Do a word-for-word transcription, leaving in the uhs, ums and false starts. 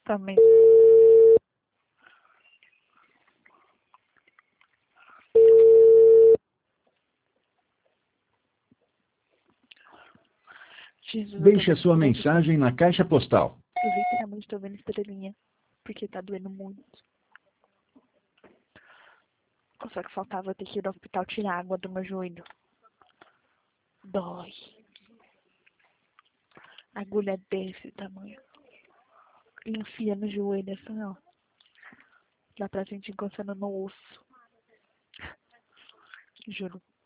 Também. Jesus, Deixe a sua vendo, mensagem na caixa postal. eu literalmente estou vendo estrelinha. Porque tá doendo muito. Só que faltava ter que ir ao hospital tirar água do meu joelho. Dói. A agulha é desse tamanho. E enfia no joelho assim, ó. Dá pra gente encostando no osso. Juro.